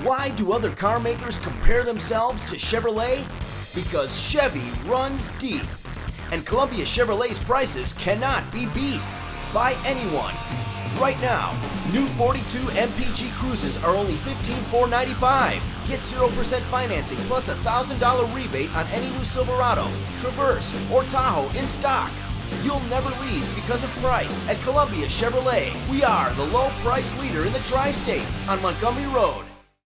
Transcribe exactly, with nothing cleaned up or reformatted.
Why do other car makers compare themselves to Chevrolet? Because Chevy runs deep. And Columbia Chevrolet's prices cannot be beat by anyone. Right now, new forty-two M P G Cruises are only fifteen thousand four hundred ninety-five dollars. Get zero percent financing plus a one thousand dollars rebate on any new Silverado, Traverse, or Tahoe in stock. You'll never leave because of price. At Columbia Chevrolet, we are the low price leader in the tri-state on Montgomery Road.